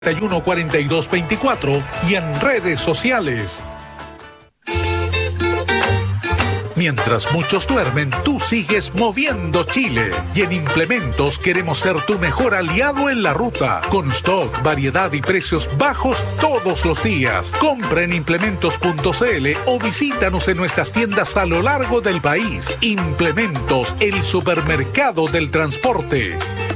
414224 y en redes sociales. Mientras muchos duermen, tú sigues moviendo Chile. Y en Implementos queremos ser tu mejor aliado en la ruta. Con stock, variedad y precios bajos todos los días. Compra en implementos.cl o visítanos en nuestras tiendas a lo largo del país. Implementos, el supermercado del transporte.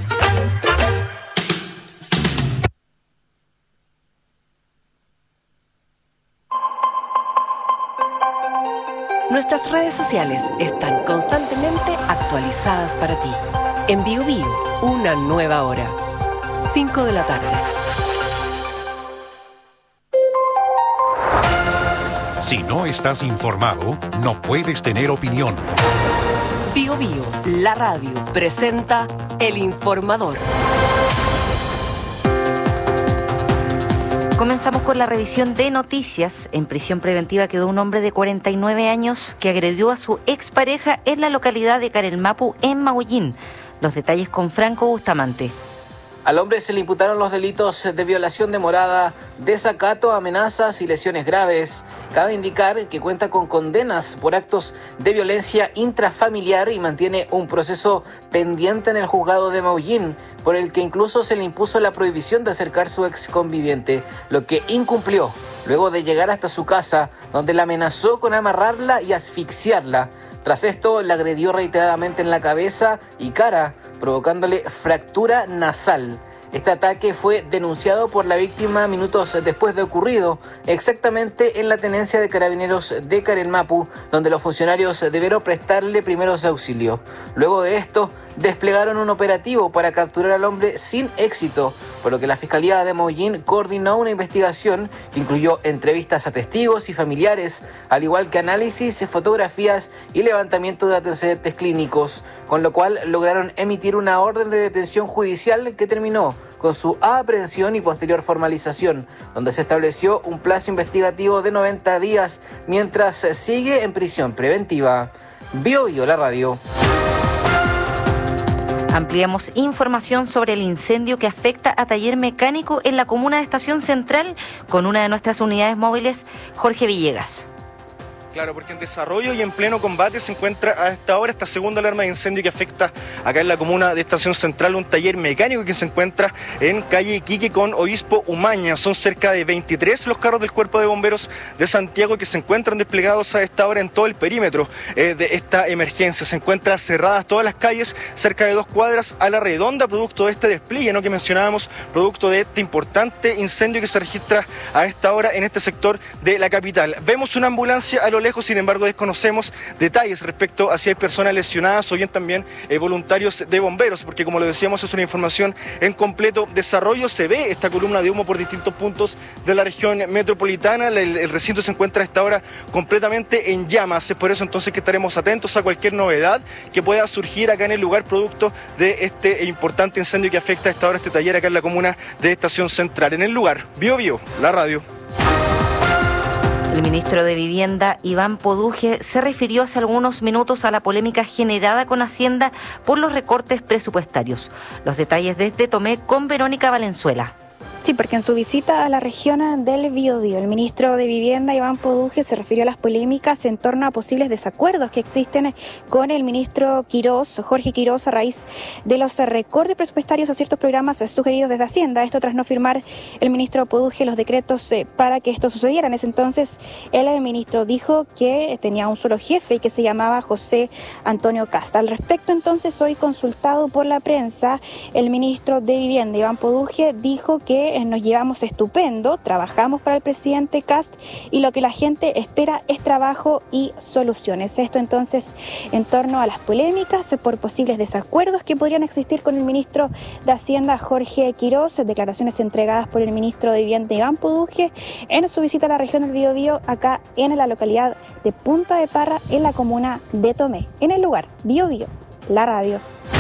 Nuestras redes sociales están constantemente actualizadas para ti. En BioBio, una nueva hora. 5 de la tarde. Si no estás informado, no puedes tener opinión. BioBio, la radio, presenta El Informador. Comenzamos con la revisión de noticias. En prisión preventiva quedó un hombre de 49 años que agredió a su expareja en la localidad de Carelmapu, en Maullín. Los detalles con Franco Bustamante. Al hombre se le imputaron los delitos de violación de morada, desacato, amenazas y lesiones graves. Cabe indicar que cuenta con condenas por actos de violencia intrafamiliar y mantiene un proceso pendiente en el juzgado de Maullín, por el que incluso se le impuso la prohibición de acercar a su ex conviviente, lo que incumplió luego de llegar hasta su casa, donde la amenazó con amarrarla y asfixiarla. Tras esto, la agredió reiteradamente en la cabeza y cara, provocándole fractura nasal. Este ataque fue denunciado por la víctima minutos después de ocurrido, exactamente en la tenencia de carabineros de Carelmapu, donde los funcionarios debieron prestarle primeros auxilios. Luego de esto, desplegaron un operativo para capturar al hombre sin éxito, por lo que la Fiscalía de Maullín coordinó una investigación que incluyó entrevistas a testigos y familiares, al igual que análisis, fotografías y levantamiento de antecedentes clínicos, con lo cual lograron emitir una orden de detención judicial que terminó con su aprehensión y posterior formalización, donde se estableció un plazo investigativo de 90 días mientras sigue en prisión preventiva. BioBio, la radio. Ampliamos información sobre el incendio que afecta a taller mecánico en la comuna de Estación Central con una de nuestras unidades móviles, Jorge Villegas. Claro, porque en desarrollo y en pleno combate se encuentra a esta hora esta segunda alarma de incendio que afecta acá en la comuna de Estación Central, un taller mecánico que se encuentra en calle Iquique con Obispo Umaña. Son cerca de 23 los carros del Cuerpo de Bomberos de Santiago que se encuentran desplegados a esta hora en todo el perímetro de esta emergencia. Se encuentran cerradas todas las calles, cerca de 2 cuadras a la redonda, producto de este despliegue, ¿no?, que mencionábamos, producto de este importante incendio que se registra a esta hora en este sector de la capital. Vemos una ambulancia a lo lejos, sin embargo desconocemos detalles respecto a si hay personas lesionadas o bien también voluntarios de bomberos, porque como lo decíamos es una información en completo desarrollo. Se ve esta columna de humo por distintos puntos de la región metropolitana. El recinto se encuentra a esta hora completamente en llamas. Es por eso entonces que estaremos atentos a cualquier novedad que pueda surgir acá en el lugar producto de este importante incendio que afecta a esta hora este taller acá en la comuna de Estación Central. En el lugar, BioBio, la radio. El ministro de Vivienda, Iván Poduje, se refirió hace algunos minutos a la polémica generada con Hacienda por los recortes presupuestarios. Los detalles desde Tomé con Verónica Valenzuela. Sí, porque en su visita a la región del Biobío, el ministro de Vivienda, Iván Poduje, se refirió a las polémicas en torno a posibles desacuerdos que existen con el ministro Quirós, Jorge Quirós, a raíz de los recortes presupuestarios a ciertos programas sugeridos desde Hacienda. Esto tras no firmar el ministro Poduje los decretos para que esto sucediera. En ese entonces, el ministro dijo que tenía un solo jefe y que se llamaba José Antonio Casta. Al respecto, entonces, hoy consultado por la prensa, el ministro de Vivienda, Iván Poduje, dijo que nos llevamos estupendo, trabajamos para el presidente Kast y lo que la gente espera es trabajo y soluciones. Esto entonces en torno a las polémicas por posibles desacuerdos que podrían existir con el ministro de Hacienda, Jorge Quirós, declaraciones entregadas por el ministro de Vivienda, Iván Poduje, en su visita a la región del Biobío, acá en la localidad de Punta de Parra, en la comuna de Tomé. En el lugar, BioBio, la radio.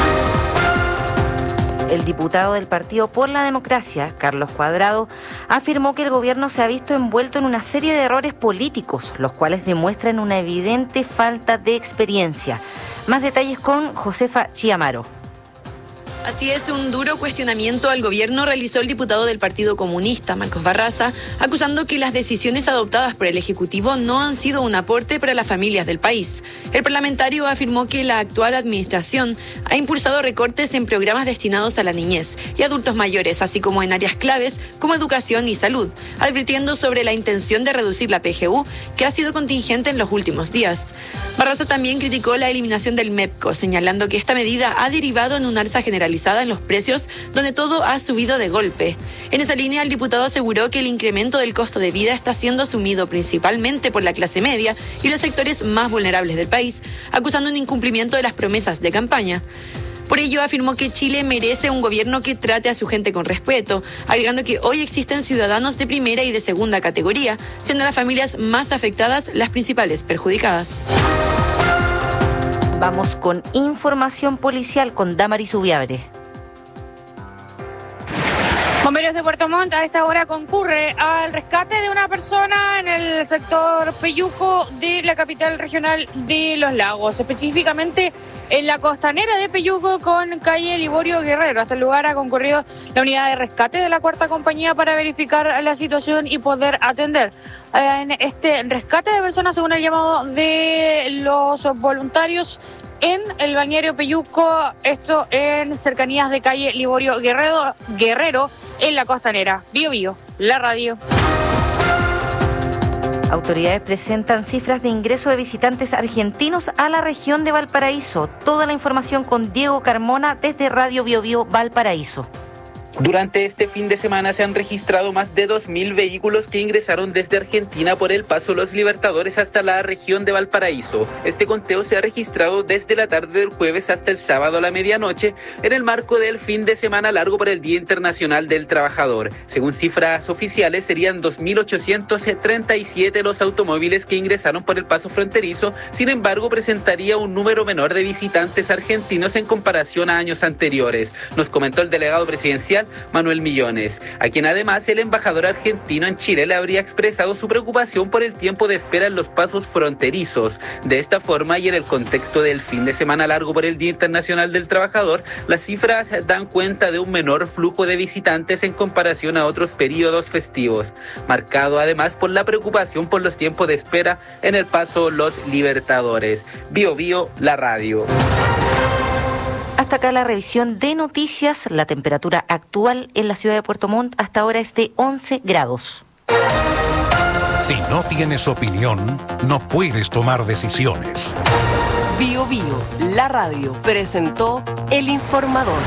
El diputado del Partido por la Democracia, Carlos Cuadrado, afirmó que el gobierno se ha visto envuelto en una serie de errores políticos, los cuales demuestran una evidente falta de experiencia. Más detalles con Josefa Chiamaro. Así es, un duro cuestionamiento al gobierno realizó el diputado del Partido Comunista, Marcos Barraza, acusando que las decisiones adoptadas por el Ejecutivo no han sido un aporte para las familias del país. El parlamentario afirmó que la actual administración ha impulsado recortes en programas destinados a la niñez y adultos mayores, así como en áreas claves como educación y salud, advirtiendo sobre la intención de reducir la PGU, que ha sido contingente en los últimos días. Barraza también criticó la eliminación del MEPCO, señalando que esta medida ha derivado en un alza generalizada en los precios, donde todo ha subido de golpe. En esa línea, el diputado aseguró que el incremento del costo de vida está siendo asumido principalmente por la clase media y los sectores más vulnerables del país, acusando un incumplimiento de las promesas de campaña. Por ello, afirmó que Chile merece un gobierno que trate a su gente con respeto, agregando que hoy existen ciudadanos de primera y de segunda categoría, siendo las familias más afectadas las principales perjudicadas. Vamos con información policial con Damaris Ubiabre. Bomberos de Puerto Montt a esta hora concurre al rescate de una persona en el sector Peyuco de la capital regional de Los Lagos, específicamente en la costanera de Peyuco con calle Liborio Guerrero. Hasta el lugar ha concurrido la unidad de rescate de la cuarta compañía para verificar la situación y poder atender en este rescate de personas según el llamado de los voluntarios en el balneario Peyuco, esto en cercanías de calle Liborio Guerrero en la costanera. Bío Bío, la radio. Autoridades presentan cifras de ingreso de visitantes argentinos a la región de Valparaíso. Toda la información con Diego Carmona desde Radio Bío Bío Valparaíso. Durante este fin de semana se han registrado más de 2.000 vehículos que ingresaron desde Argentina por el Paso Los Libertadores hasta la región de Valparaíso. Este conteo se ha registrado desde la tarde del jueves hasta el sábado a la medianoche en el marco del fin de semana largo por el Día Internacional del Trabajador. Según cifras oficiales, serían 2.837 los automóviles que ingresaron por el paso fronterizo. Sin embargo, presentaría un número menor de visitantes argentinos en comparación a años anteriores, nos comentó el delegado presidencial Manuel Millones, a quien además el embajador argentino en Chile le habría expresado su preocupación por el tiempo de espera en los pasos fronterizos. De esta forma, y en el contexto del fin de semana largo por el Día Internacional del Trabajador, las cifras dan cuenta de un menor flujo de visitantes en comparación a otros periodos festivos, marcado además por la preocupación por los tiempos de espera en el paso Los Libertadores. Bío Bío, la radio. Hasta acá la revisión de noticias. La temperatura actual en la ciudad de Puerto Montt hasta ahora es de 11 grados. Si no tienes opinión, no puedes tomar decisiones. Bío Bío, la radio, presentó El Informador.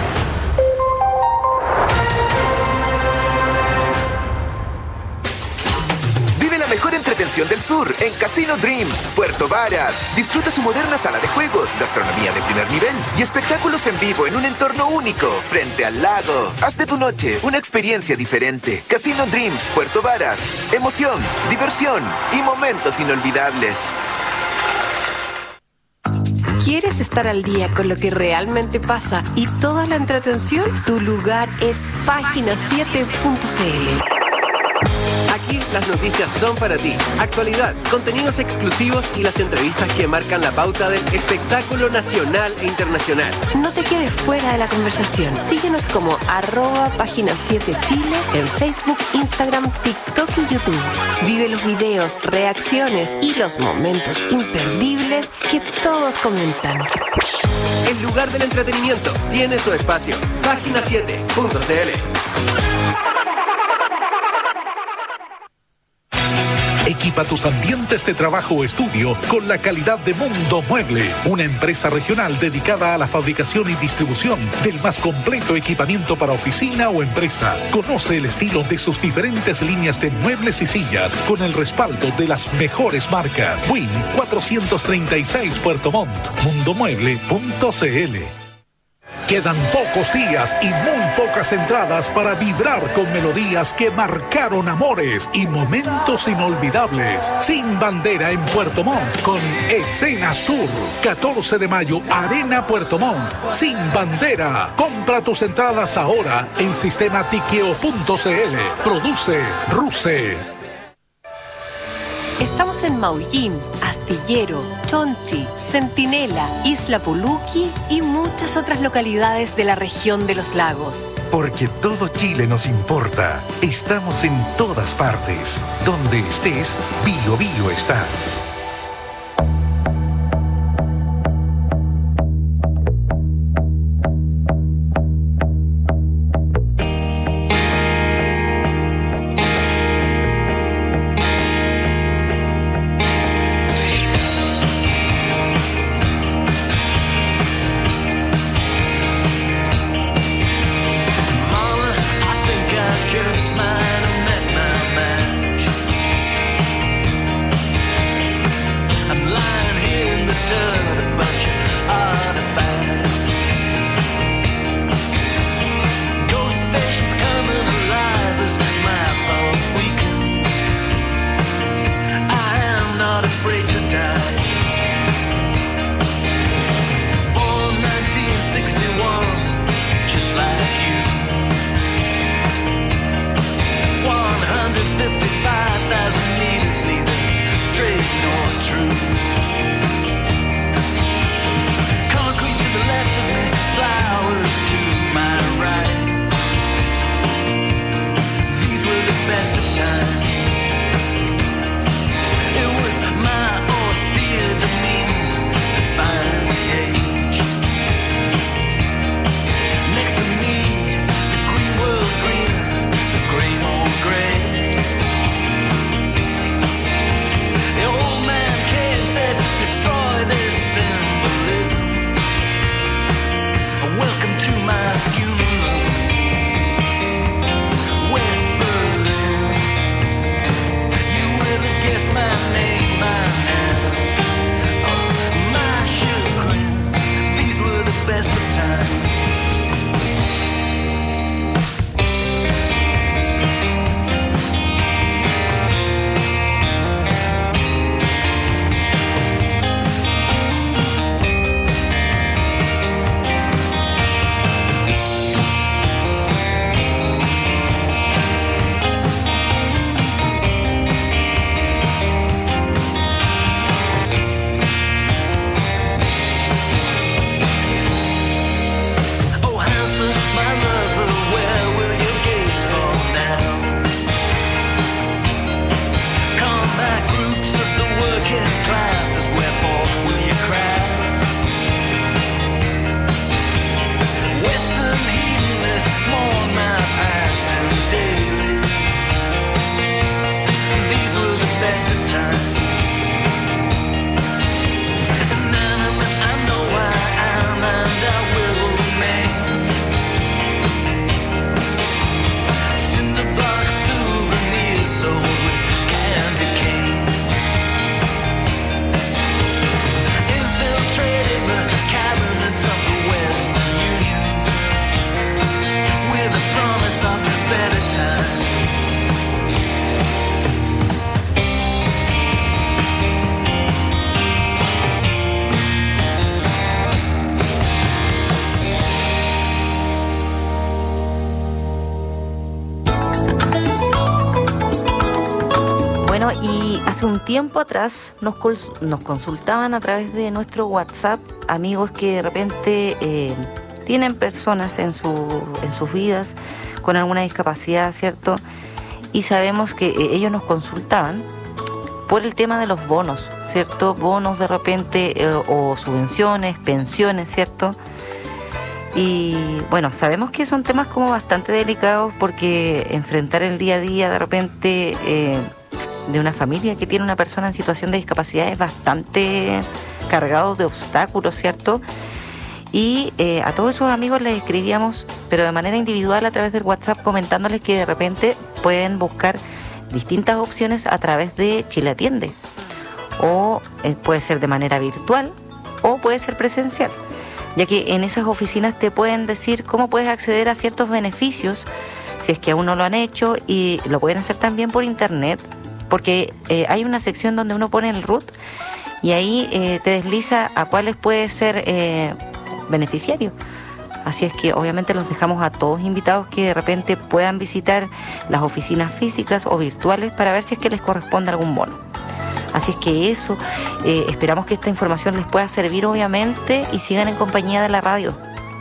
Mejor entretención del sur en Casino Dreams, Puerto Varas. Disfruta su moderna sala de juegos, gastronomía de primer nivel y espectáculos en vivo en un entorno único, frente al lago. Haz de tu noche una experiencia diferente. Casino Dreams, Puerto Varas. Emoción, diversión y momentos inolvidables. ¿Quieres estar al día con lo que realmente pasa y toda la entretención? Tu lugar es página7.cl. Aquí las noticias son para ti. Actualidad, contenidos exclusivos y las entrevistas que marcan la pauta del espectáculo nacional e internacional. No te quedes fuera de la conversación. Síguenos como @página7chile en Facebook, Instagram, TikTok y YouTube. Vive los videos, reacciones y los momentos imperdibles que todos comentan. El lugar del entretenimiento tiene su espacio. Página7.cl. Equipa tus ambientes de trabajo o estudio con la calidad de Mundo Mueble, una empresa regional dedicada a la fabricación y distribución del más completo equipamiento para oficina o empresa. Conoce el estilo de sus diferentes líneas de muebles y sillas con el respaldo de las mejores marcas. Win 436 Puerto Montt, mundomueble.cl. Quedan pocos días y muy pocas entradas para vibrar con melodías que marcaron amores y momentos inolvidables. Sin Bandera en Puerto Montt con Escenas Tour. 14 de mayo, Arena Puerto Montt. Sin Bandera. Compra tus entradas ahora en sistematiqueo.cl. Produce Ruse. Estamos en Maullín, Astillero, Chonchi, Centinela, Isla Puluqui y muchas otras localidades de la región de los lagos. Porque todo Chile nos importa. Estamos en todas partes. Donde estés, Bio Bio está. Hace un tiempo atrás nos consultaban a través de nuestro WhatsApp amigos que de repente tienen personas en sus vidas con alguna discapacidad, ¿cierto? Y sabemos que ellos nos consultaban por el tema de los bonos, ¿cierto? Bonos de repente o subvenciones, pensiones, ¿cierto? Y bueno, sabemos que son temas como bastante delicados porque enfrentar el día a día de repente de una familia que tiene una persona en situación de discapacidad es bastante cargado de obstáculos, ¿cierto? Y a todos esos amigos les escribíamos, pero de manera individual a través del WhatsApp, comentándoles que de repente pueden buscar distintas opciones a través de Chile Atiende. O puede ser de manera virtual o puede ser presencial, ya que en esas oficinas te pueden decir cómo puedes acceder a ciertos beneficios si es que aún no lo han hecho, y lo pueden hacer también por internet, porque hay una sección donde uno pone el RUT y ahí te desliza a cuáles puede ser beneficiario. Así es que obviamente los dejamos a todos invitados que de repente puedan visitar las oficinas físicas o virtuales para ver si es que les corresponde algún bono. Así es que eso, esperamos que esta información les pueda servir obviamente y sigan en compañía de la radio.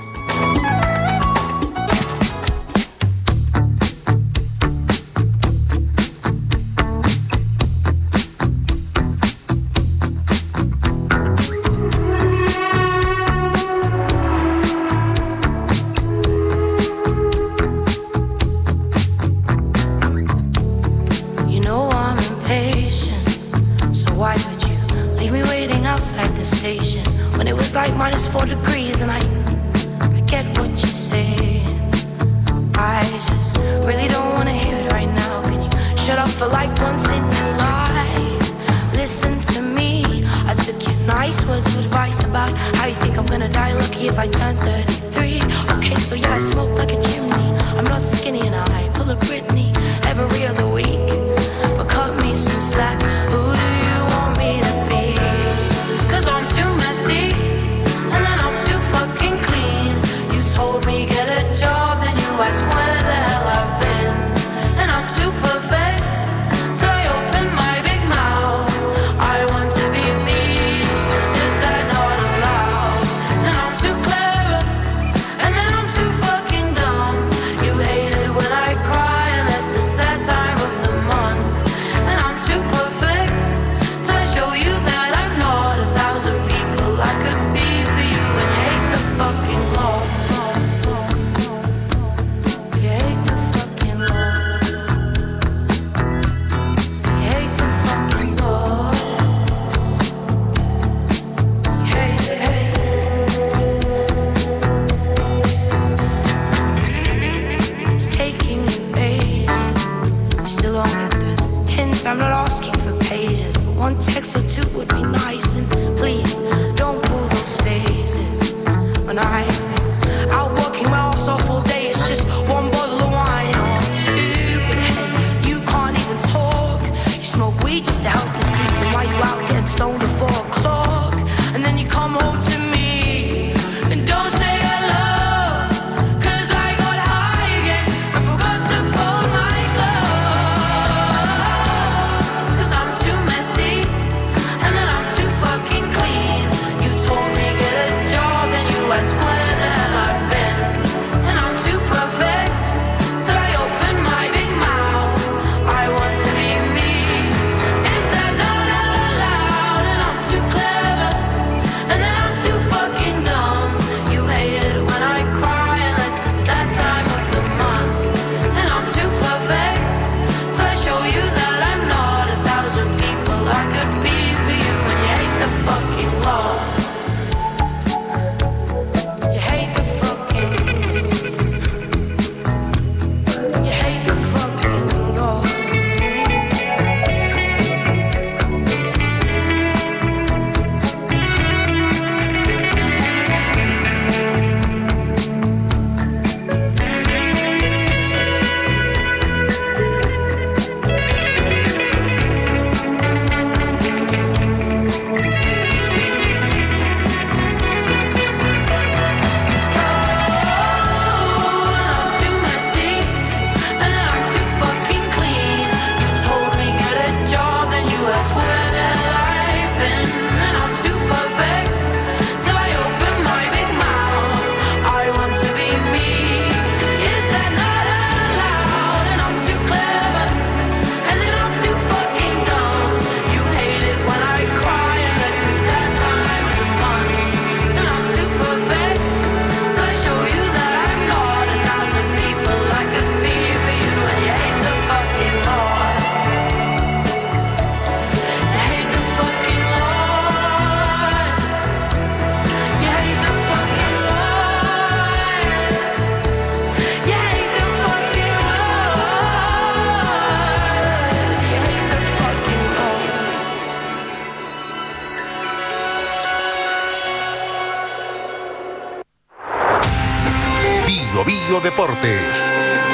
Bio Deportes.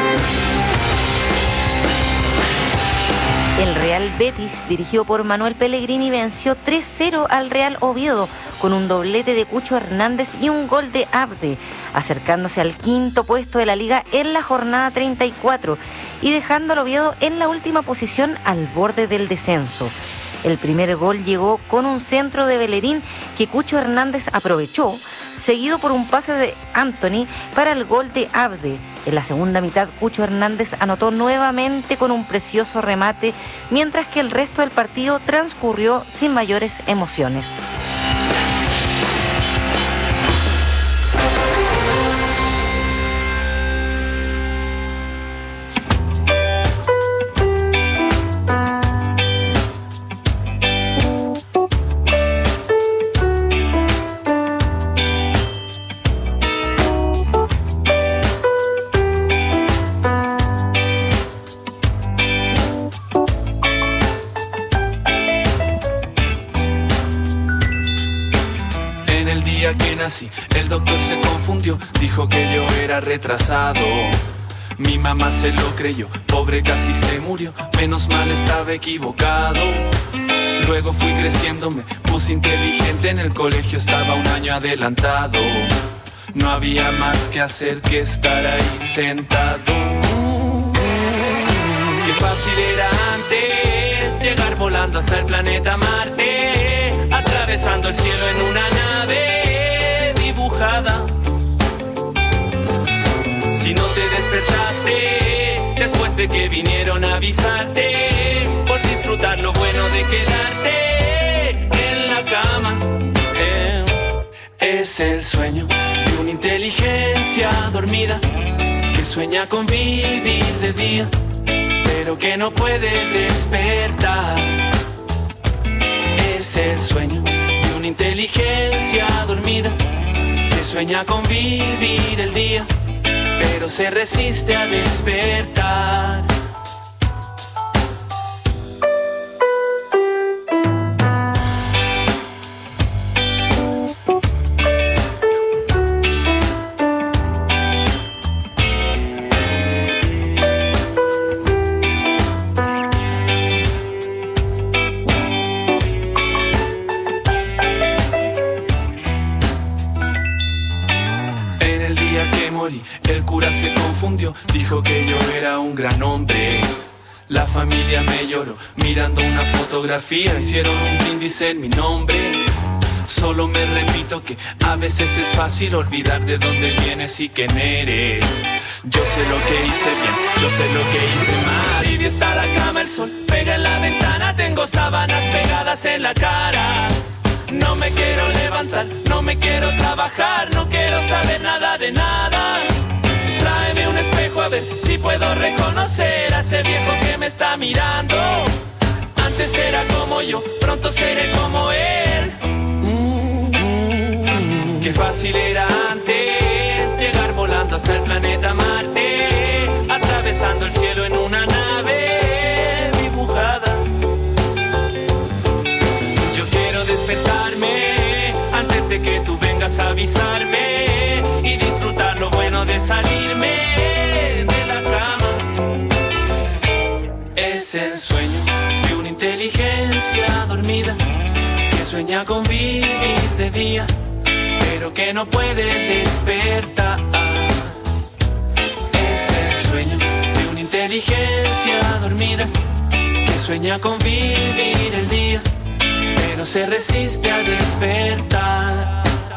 El Real Betis, dirigido por Manuel Pellegrini, venció 3-0 al Real Oviedo con un doblete de Cucho Hernández y un gol de Abde, acercándose al quinto puesto de la liga en la jornada 34 y dejando al Oviedo en la última posición al borde del descenso. El primer gol llegó con un centro de Bellerín que Cucho Hernández aprovechó, seguido por un pase de Anthony para el gol de Abde. En la segunda mitad, Cucho Hernández anotó nuevamente con un precioso remate, mientras que el resto del partido transcurrió sin mayores emociones. El doctor se confundió, dijo que yo era retrasado. Mi mamá se lo creyó, pobre casi se murió, menos mal estaba equivocado. Luego fui creciendo, me puse inteligente, en el colegio estaba un año adelantado. No había más que hacer que estar ahí sentado. Qué fácil era antes llegar volando hasta el planeta Marte, atravesando el cielo en una nave dibujada. Si no te despertaste después de que vinieron a avisarte, por disfrutar lo bueno de quedarte en la cama. Es el sueño de una inteligencia dormida que sueña con vivir de día, pero que no puede despertar. Es el sueño de una inteligencia dormida que sueña con vivir el día, pero se resiste a despertar. El cura se confundió, dijo que yo era un gran hombre. La familia me lloró, mirando una fotografía, hicieron un brindis en mi nombre. Solo me repito que a veces es fácil olvidar de dónde vienes y quién eres. Yo sé lo que hice bien, yo sé lo que hice mal. Tibia está la cama, el sol pega en la ventana, tengo sábanas pegadas en la cara. No me quiero levantar, no me quiero trabajar, no quiero saber nada de nada. Tráeme un espejo a ver si puedo reconocer a ese viejo que me está mirando. Antes era como yo, pronto seré como él. Qué fácil era antes llegar volando hasta el planeta Marte, atravesando el cielo en una nave dibujada. Yo quiero despertarme antes de que tú vengas a avisarme y disfrutar lo bueno de salirme de la cama. Es el sueño de una inteligencia dormida que sueña con vivir de día, pero que no puede despertar. Es el sueño de una inteligencia dormida que sueña con vivir el día, pero se resiste a despertar.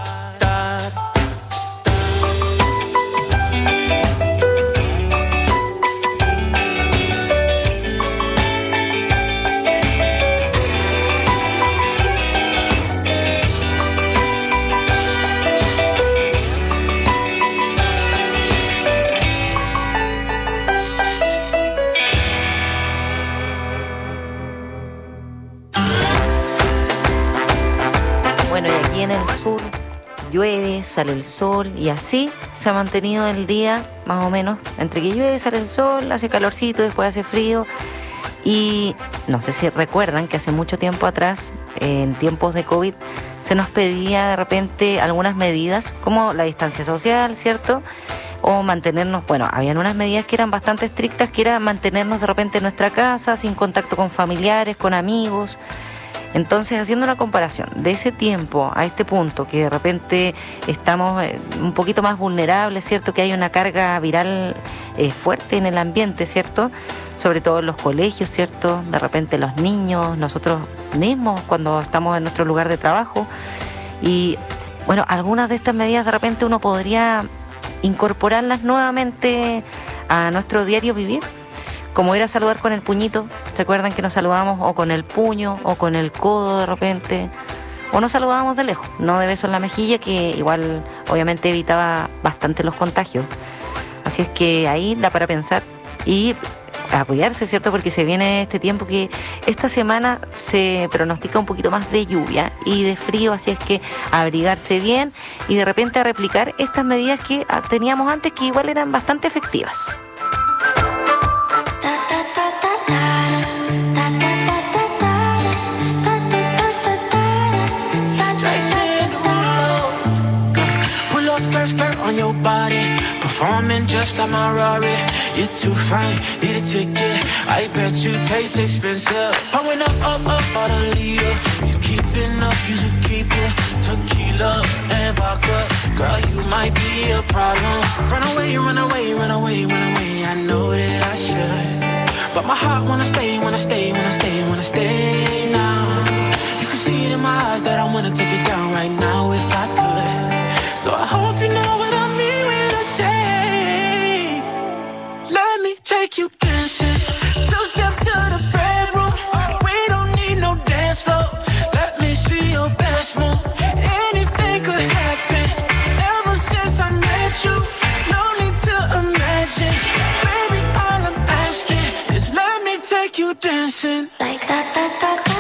Bueno, y aquí en el sur llueve, sale el sol y así se ha mantenido el día más o menos. Entre que llueve, sale el sol, hace calorcito, después hace frío. Y no sé si recuerdan que hace mucho tiempo atrás, en tiempos de COVID, se nos pedía de repente algunas medidas como la distancia social, ¿cierto? O mantenernos, bueno, habían unas medidas que eran bastante estrictas, que era mantenernos de repente en nuestra casa, sin contacto con familiares, con amigos. Entonces, haciendo una comparación de ese tiempo a este punto, que de repente estamos un poquito más vulnerables, ¿cierto? Que hay una carga viral fuerte en el ambiente, ¿cierto? sobre todo en los colegios, ¿cierto? De repente los niños, nosotros mismos cuando estamos en nuestro lugar de trabajo. Y bueno, algunas de estas medidas de repente uno podría incorporarlas nuevamente a nuestro diario vivir, como ir a saludar con el puñito. ¿Se acuerdan que nos saludábamos o con el puño o con el codo de repente? O nos saludábamos de lejos, no de beso en la mejilla, que igual obviamente evitaba bastante los contagios. Así es que ahí da para pensar y a cuidarse, ¿cierto? Porque se viene este tiempo que esta semana se pronostica un poquito más de lluvia y de frío, así es que a abrigarse bien y de repente a replicar estas medidas que teníamos antes, que igual eran bastante efectivas. Skirt on your body, performing just like my Rari. You're too fine, need a ticket. I bet you taste expensive. Pouring up all the leader. You keeping up, you should keep it. Tequila and vodka, girl, you might be a problem. Run away, run away, run away, run away. I know that I should, but my heart wanna stay, wanna stay, wanna stay, wanna stay now. You can see it in my eyes that I wanna take it down right now if I could. So I hope you know what I mean when I say, let me take you dancing. Two-step to the bedroom. We don't need no dance floor. Let me see your best move. Anything could happen. Ever since I met you, no need to imagine. Baby, all I'm asking is let me take you dancing. Like that, that, that, that.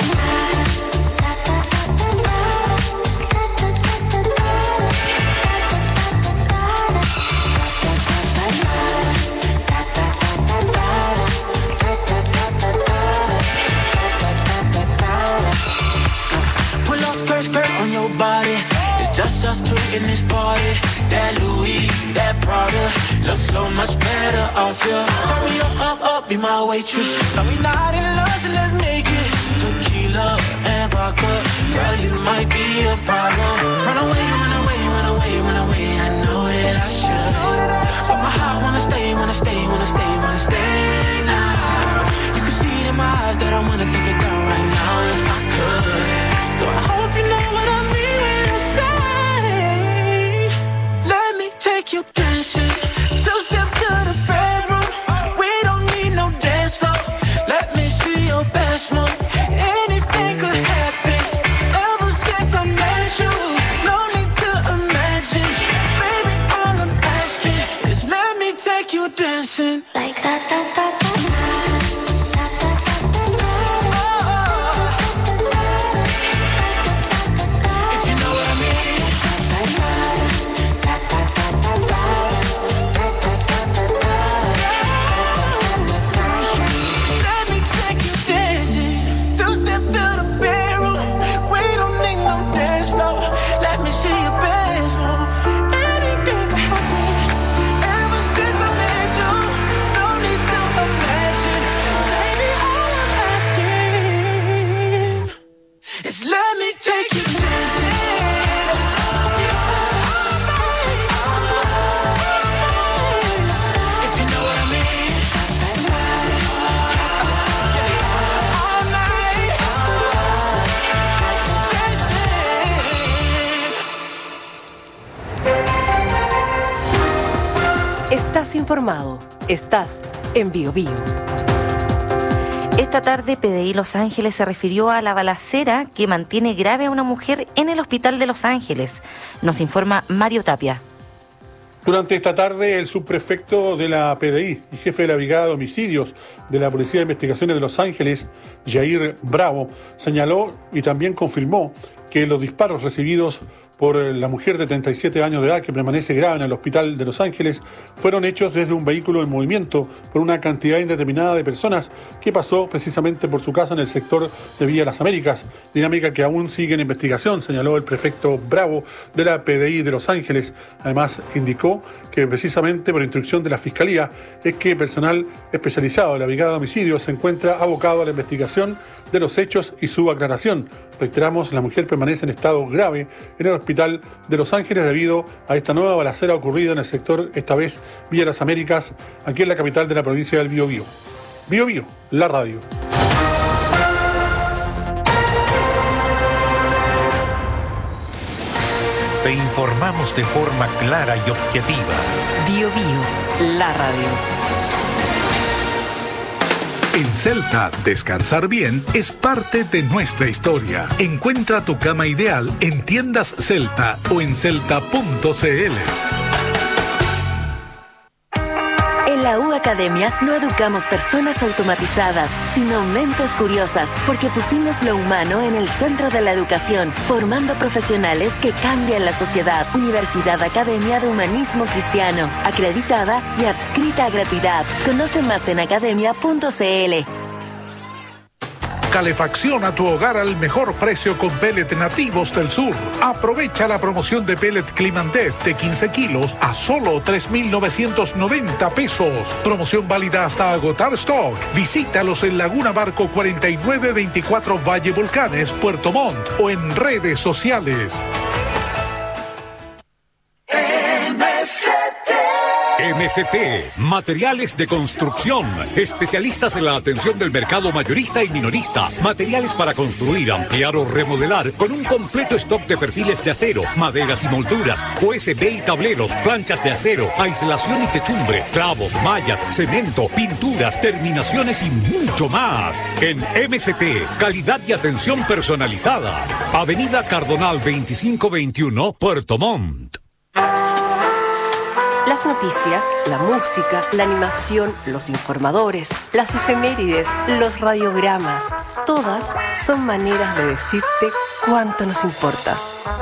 Skirt on your body, it's just us two in this party. That Louis, that Prada, looks so much better off you. Turn me up, be my waitress. No, we not in love, so let's make it. Tequila and vodka, girl, you might be a problem. Run away, run away, run away, run away. I know that I should, but my heart wanna stay, wanna stay, wanna stay, wanna stay now. You can see it in my eyes that I wanna take it down right now if I could. So I hope you know what I mean when I say, let me take you dancing. Two-step to the bedroom. We don't need no dance floor. Let me see your best move. Anything could happen. Ever since I met you, no need to imagine. Baby, all I'm asking is let me take you dancing. Like that, that, that, that. Estás informado. Estás en BioBio. Esta tarde PDI Los Ángeles se refirió a la balacera que mantiene grave a una mujer en el hospital de Los Ángeles. Nos informa Mario Tapia. Durante esta tarde, el subprefecto de la PDI y jefe de la Brigada de Homicidios de la Policía de Investigaciones de Los Ángeles, Jair Bravo, señaló y también confirmó que los disparos recibidos por la mujer de 37 años de edad que permanece grave en el hospital de Los Ángeles fueron hechos desde un vehículo en movimiento por una cantidad indeterminada de personas que pasó precisamente por su casa en el sector de Villa Las Américas, dinámica que aún sigue en investigación, señaló el prefecto Bravo de la PDI de Los Ángeles. Además, indicó que precisamente por instrucción de la Fiscalía es que personal especializado de la Brigada de Homicidios se encuentra abocado a la investigación de los hechos y su aclaración. Reiteramos, la mujer permanece en estado grave en el hospital de Los Ángeles debido a esta nueva balacera ocurrida en el sector, esta vez Villa Las Américas, aquí en la capital de la provincia del Biobío. Bio Bio, la radio. Te informamos de forma clara y objetiva. Bio Bio, la radio. En Celta, descansar bien es parte de nuestra historia. Encuentra tu cama ideal en tiendas Celta o en celta.cl. En la U Academia no educamos personas automatizadas, sino mentes curiosas, porque pusimos lo humano en el centro de la educación, formando profesionales que cambian la sociedad. Universidad Academia de Humanismo Cristiano, acreditada y adscrita a gratuidad. Conoce más en academia.cl. Calefacciona tu hogar al mejor precio con pellet nativos del sur. Aprovecha la promoción de pellet Climantef de 15 kilos a solo 3,990 pesos. Promoción válida hasta agotar stock. Visítalos en Laguna Barco 4924 Valle Volcanes, Puerto Montt o en redes sociales. MCT, materiales de construcción, especialistas en la atención del mercado mayorista y minorista, materiales para construir, ampliar o remodelar, con un completo stock de perfiles de acero, maderas y molduras, USB y tableros, planchas de acero, aislación y techumbre, clavos, mallas, cemento, pinturas, terminaciones y mucho más. En MCT, calidad y atención personalizada. Avenida Cardonal 2521, Puerto Montt. Las noticias, la música, la animación, los informadores, las efemérides, los radiogramas, todas son maneras de decirte cuánto nos importas.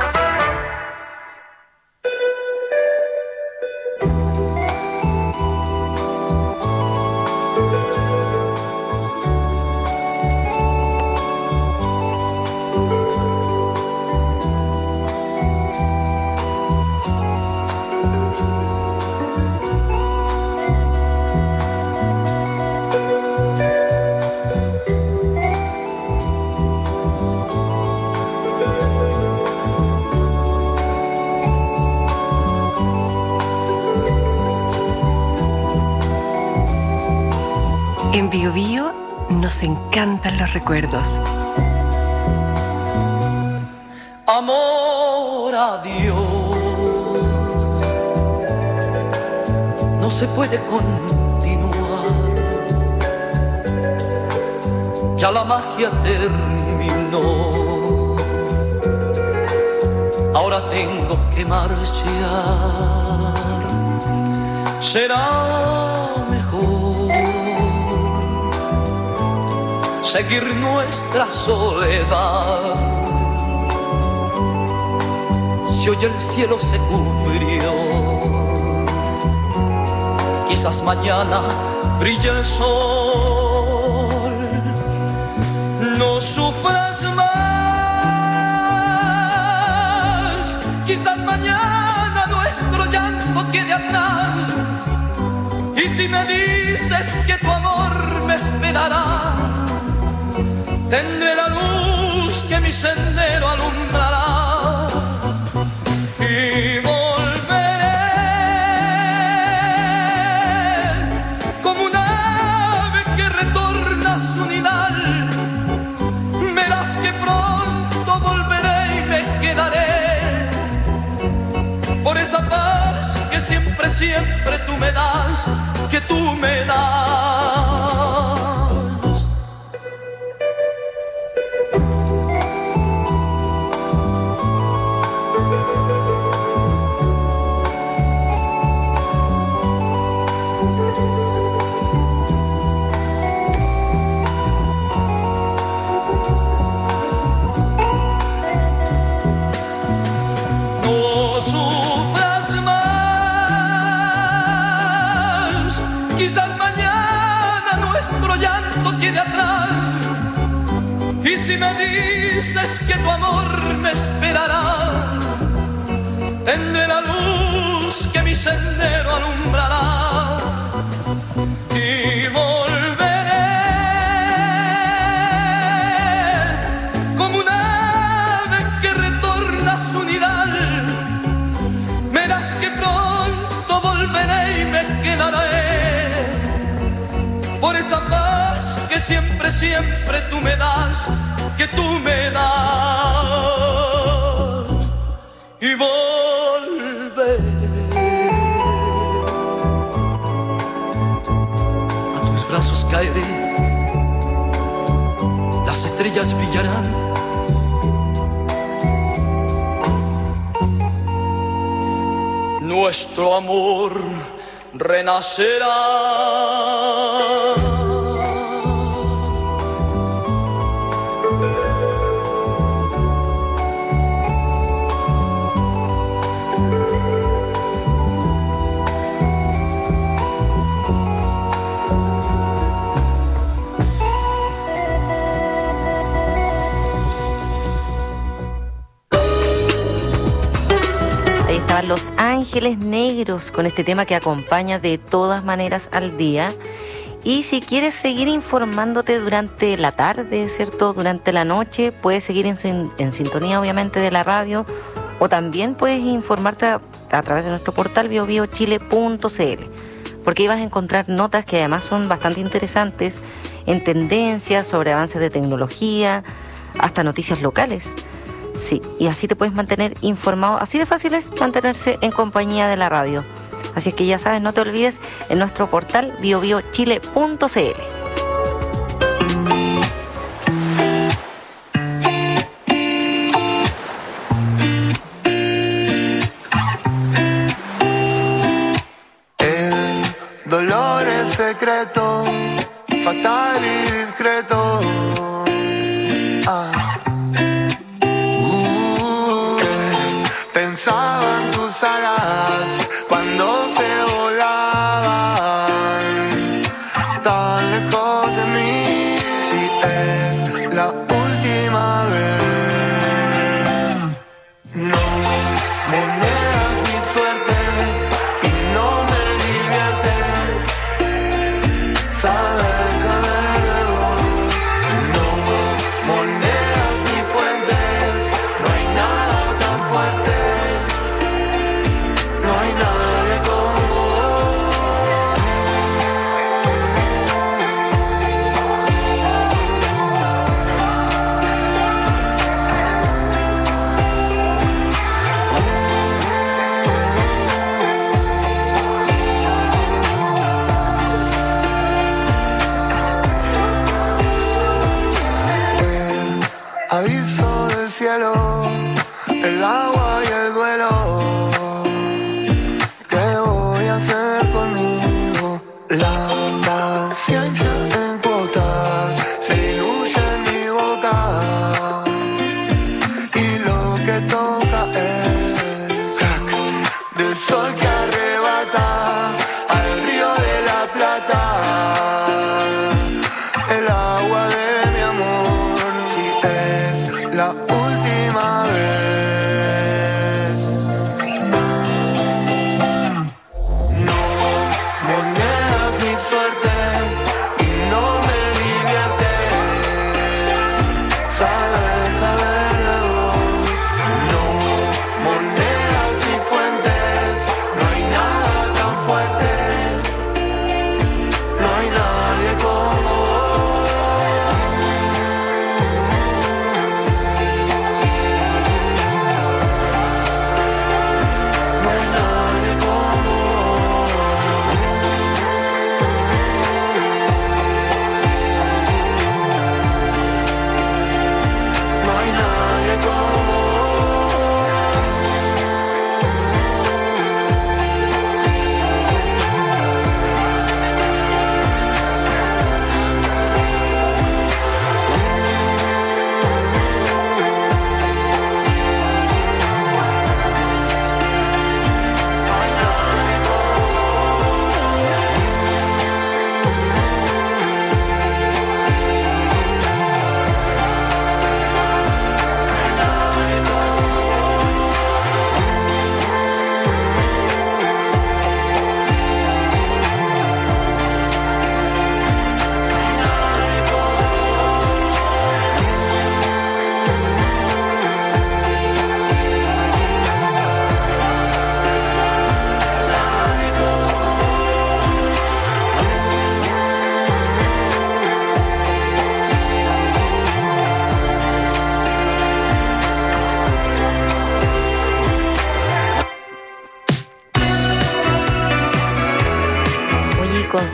En Bio Bio nos encantan los recuerdos. Amor a Dios, no se puede continuar, ya la magia terminó, ahora tengo que marchar, será mejor seguir nuestra soledad. Si hoy el cielo se cubrió, quizás mañana brille el sol. No sufras más, quizás mañana nuestro llanto quede atrás. Y si me dices que tu amor me esperará, tendré la luz que mi sendero alumbrará y volveré como un ave que retorna a su nidal. Verás que pronto volveré y me quedaré por esa paz que siempre, siempre tú me das, que tú me das. Si me dices que tu amor me esperará, tendré la luz que mi sendero alumbrará y volveré como un ave que retorna a su nidal. Verás que pronto volveré y me quedaré por esa paz siempre tú me das, que tú me das. Y volveré a tus brazos, caeré, las estrellas brillarán. Nuestro amor renacerá. Estaban Los Ángeles Negros con este tema que acompaña de todas maneras al día. Y si quieres seguir informándote durante la tarde, ¿cierto? Durante la noche, puedes seguir en sintonía, obviamente, de la radio, o también puedes informarte a través de nuestro portal biobiochile.cl, porque ahí vas a encontrar notas que además son bastante interesantes en tendencias, sobre avances de tecnología, hasta noticias locales. Sí, y así te puedes mantener informado. Así de fácil es mantenerse en compañía de la radio. Así es que ya sabes, no te olvides en nuestro portal biobiochile.cl. El dolor es secreto, fatal y discreto. Pensaba en tus alas cuando se volaban tan lejos de mí. Si es la última vez, no me niegas mi suerte y no me divierte saber de vos. No monedas ni fuentes, no hay nada tan fuerte.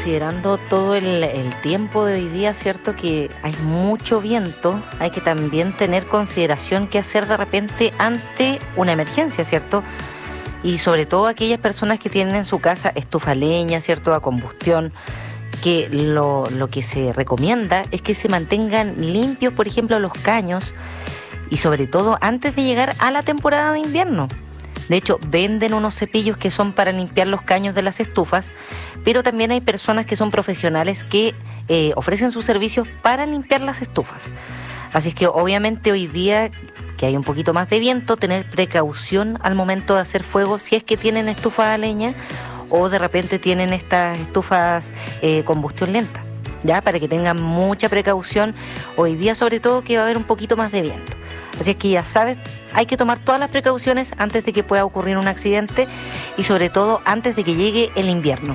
considerando todo el tiempo de hoy día, ¿cierto? Que hay mucho viento, hay que también tener consideración qué hacer de repente ante una emergencia, ¿cierto? Y sobre todo aquellas personas que tienen en su casa estufa a leña, ¿cierto? A combustión, que lo que se recomienda es que se mantengan limpios, por ejemplo, los caños, y sobre todo antes de llegar a la temporada de invierno. De hecho, venden unos cepillos que son para limpiar los caños de las estufas, pero también hay personas que son profesionales que ofrecen sus servicios para limpiar las estufas. Así es que obviamente hoy día, que hay un poquito más de viento, tener precaución al momento de hacer fuego si es que tienen estufas a leña o de repente tienen estas estufas combustión lenta, ¿ya? Para que tengan mucha precaución hoy día, sobre todo que va a haber un poquito más de viento. Así es que ya sabes, hay que tomar todas las precauciones antes de que pueda ocurrir un accidente y sobre todo antes de que llegue el invierno.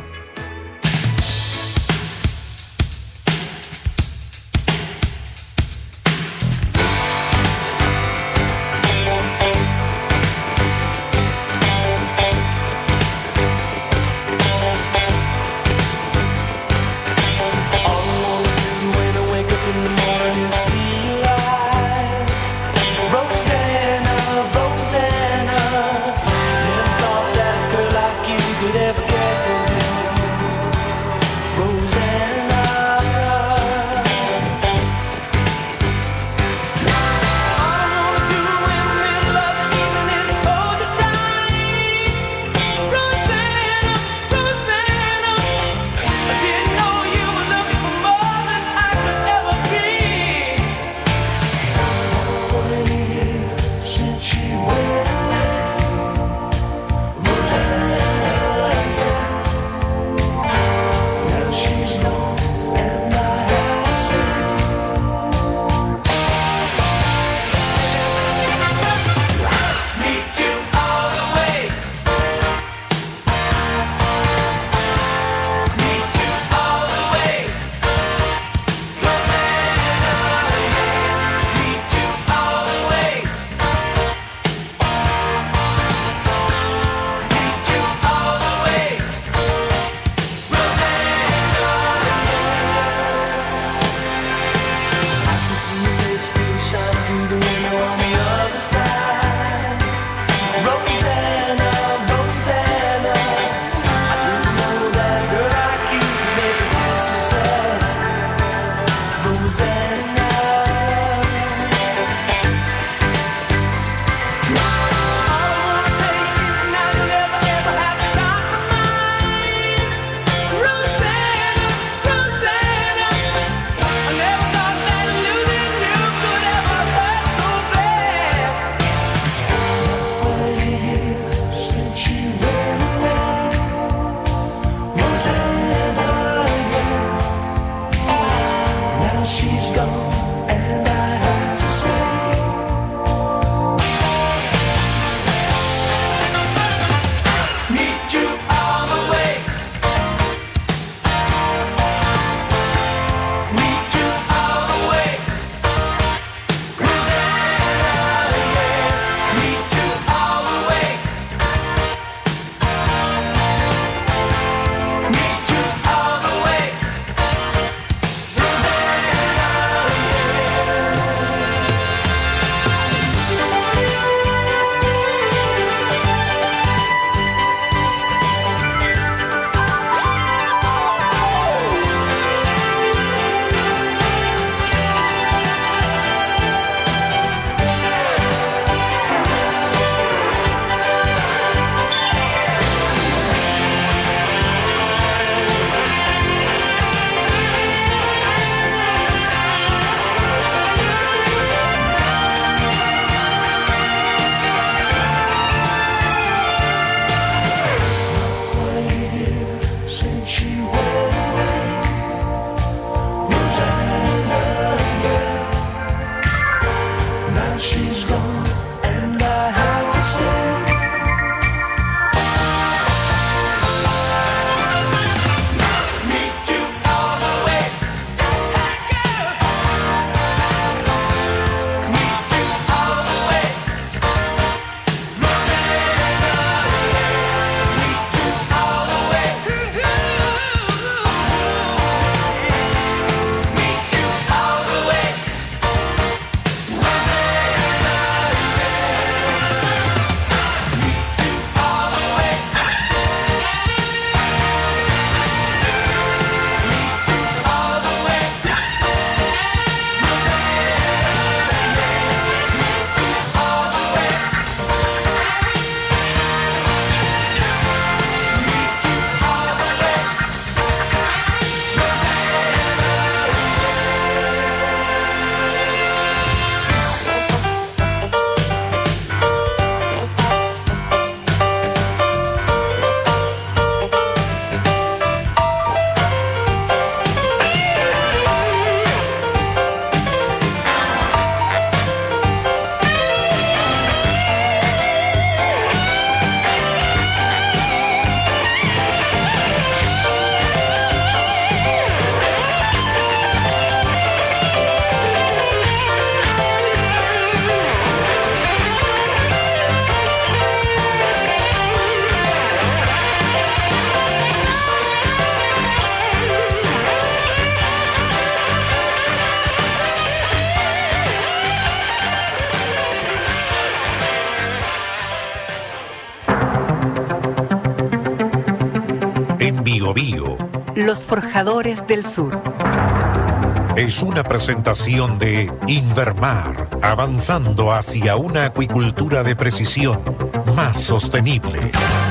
Los Forjadores del Sur. Es una presentación de Invermar, avanzando hacia una acuicultura de precisión más sostenible.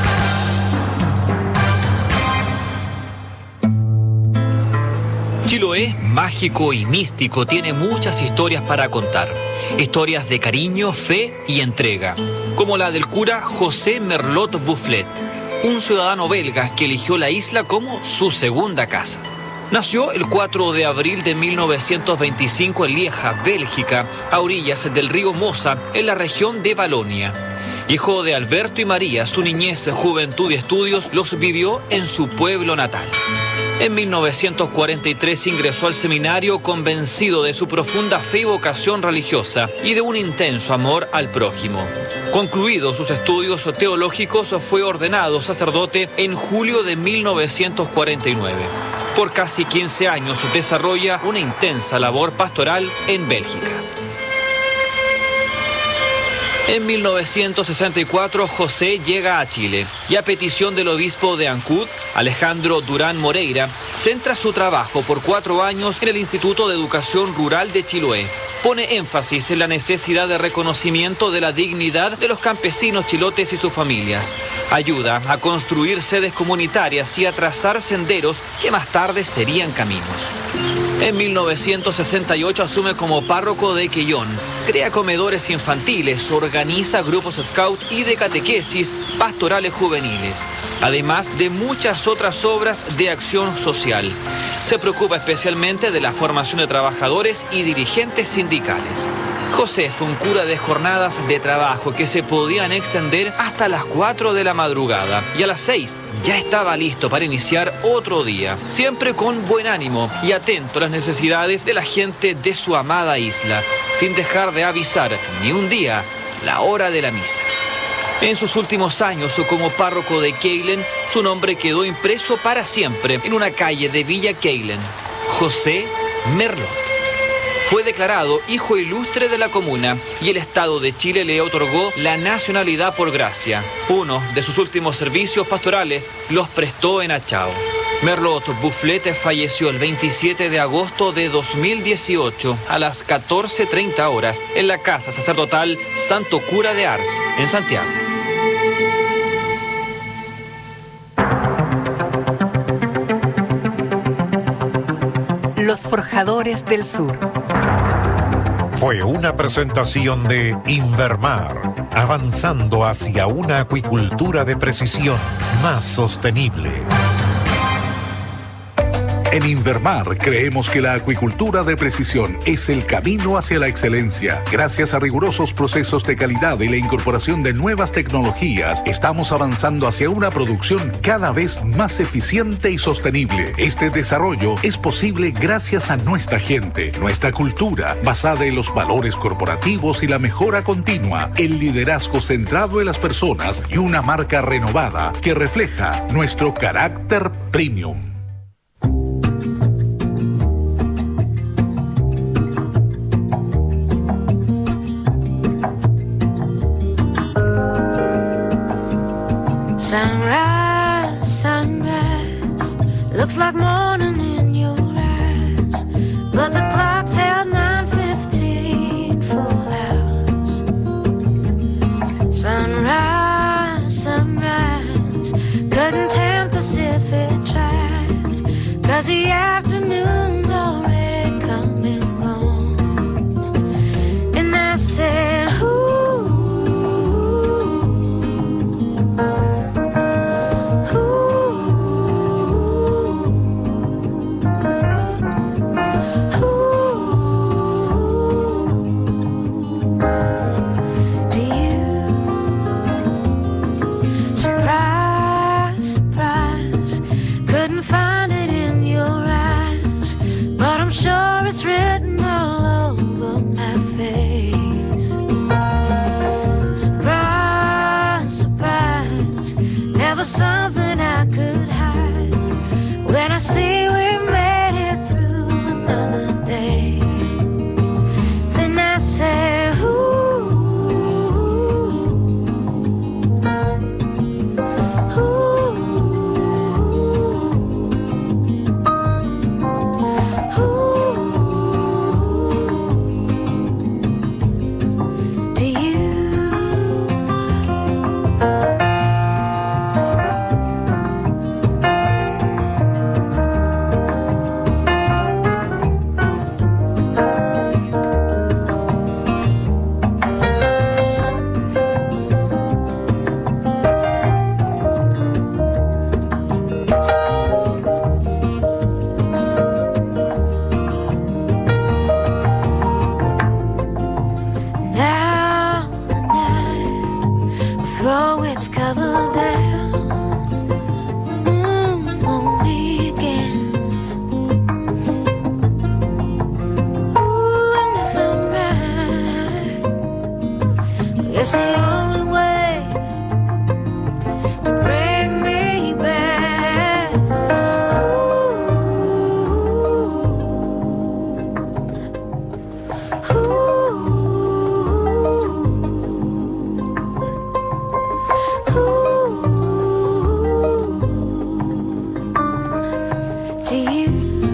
Chiloé, mágico y místico, tiene muchas historias para contar. Historias de cariño, fe y entrega, como la del cura José Merlot Bufflet, un ciudadano belga que eligió la isla como su segunda casa. Nació el 4 de abril de 1925 en Lieja, Bélgica, a orillas del río Mosa, en la región de Valonia. Hijo de Alberto y María, su niñez, juventud y estudios los vivió en su pueblo natal. En 1943 ingresó al seminario convencido de su profunda fe y vocación religiosa y de un intenso amor al prójimo. Concluidos sus estudios teológicos, fue ordenado sacerdote en julio de 1949. Por casi 15 años desarrolla una intensa labor pastoral en Bélgica. En 1964 José llega a Chile y a petición del obispo de Ancud, Alejandro Durán Moreira, centra su trabajo por 4 años en el Instituto de Educación Rural de Chiloé. Pone énfasis en la necesidad de reconocimiento de la dignidad de los campesinos chilotes y sus familias. Ayuda a construir sedes comunitarias y a trazar senderos que más tarde serían caminos. En 1968 asume como párroco de Quellón, crea comedores infantiles, organiza grupos scout y de catequesis pastorales juveniles, además de muchas otras obras de acción social. Se preocupa especialmente de la formación de trabajadores y dirigentes sindicales. José fue un cura de jornadas de trabajo que se podían extender hasta las 4 de la madrugada y a las 6 ya estaba listo para iniciar otro día, siempre con buen ánimo y atento a las necesidades de la gente de su amada isla, sin dejar de avisar ni un día la hora de la misa. En sus últimos años como párroco de Keilen, su nombre quedó impreso para siempre en una calle de Villa Keilen, José Merlot. Fue declarado hijo ilustre de la comuna y el Estado de Chile le otorgó la nacionalidad por gracia. Uno de sus últimos servicios pastorales los prestó en Achao. Merlot Bufflet falleció el 27 de agosto de 2018 a las 14:30 horas en la casa sacerdotal Santo Cura de Ars, en Santiago. Los Forjadores del Sur. Fue una presentación de Invermar, avanzando hacia una acuicultura de precisión más sostenible. En Invermar creemos que la acuicultura de precisión es el camino hacia la excelencia. Gracias a rigurosos procesos de calidad y la incorporación de nuevas tecnologías, estamos avanzando hacia una producción cada vez más eficiente y sostenible. Este desarrollo es posible gracias a nuestra gente, nuestra cultura, basada en los valores corporativos y la mejora continua, el liderazgo centrado en las personas y una marca renovada que refleja nuestro carácter premium. Sunrise, sunrise, looks like morning in your eyes, but the clock's held 9:15 full hours. Sunrise, sunrise, couldn't tempt us if it tried. It's the only way to bring me back. To you.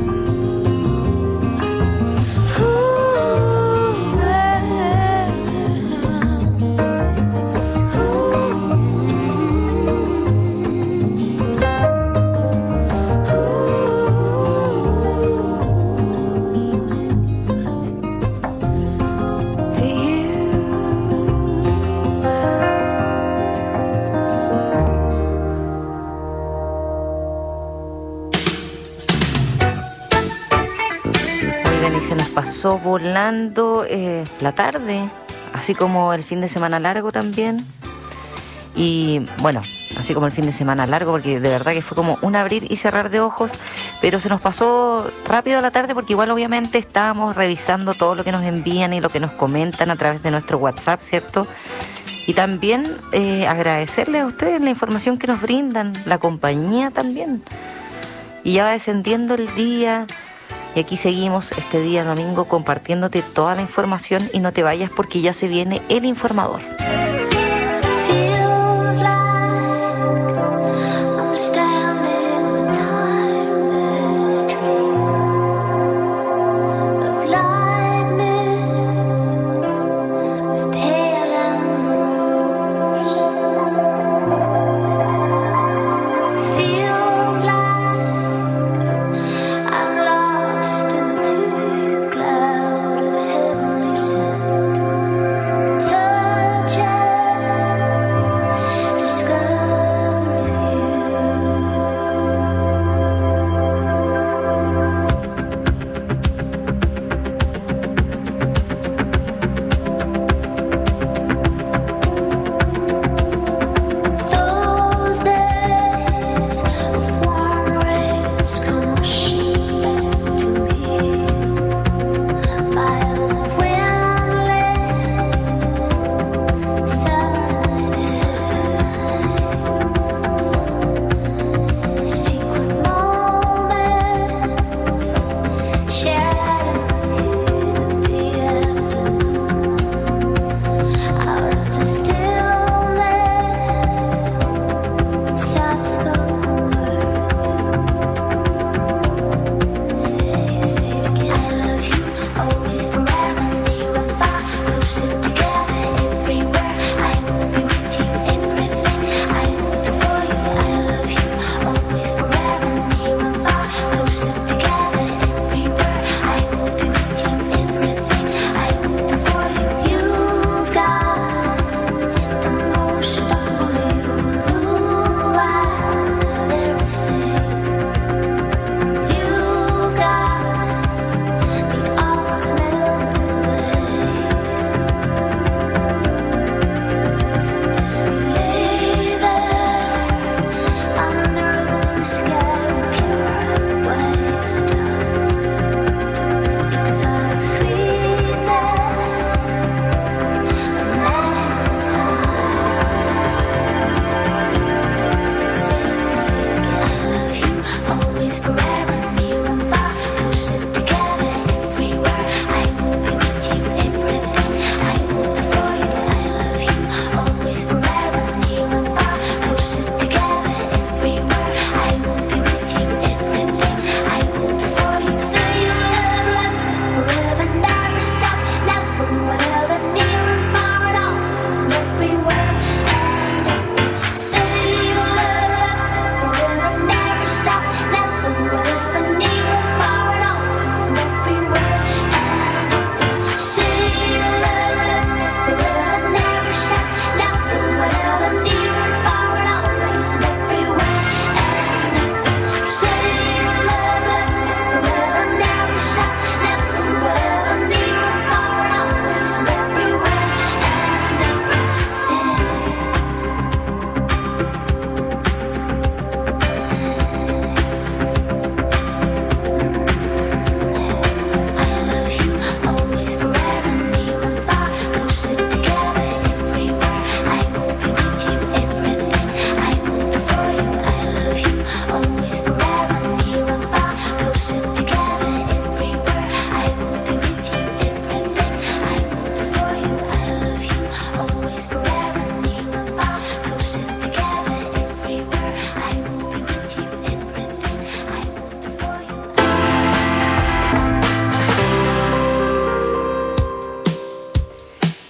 Oigan, y se nos pasó volando la tarde, así como el fin de semana largo también. Y bueno, así como el fin de semana largo, porque de verdad que fue como un abrir y cerrar de ojos, pero se nos pasó rápido la tarde porque igual obviamente estábamos revisando todo lo que nos envían y lo que nos comentan a través de nuestro WhatsApp, ¿cierto? Y también agradecerles a ustedes la información que nos brindan, la compañía también. Y ya va descendiendo el día. Y aquí seguimos este día domingo compartiéndote toda la información y no te vayas porque ya se viene el informador. Feels like I'm standing on a timeless tree of light mists, of pale ambrose. Feels like I'm lost in a deep cloud of heavenly scent. Touch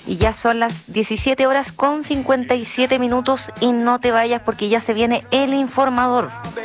Y ya son las 17 horas con 57 minutos y no te vayas porque ya se viene el informador.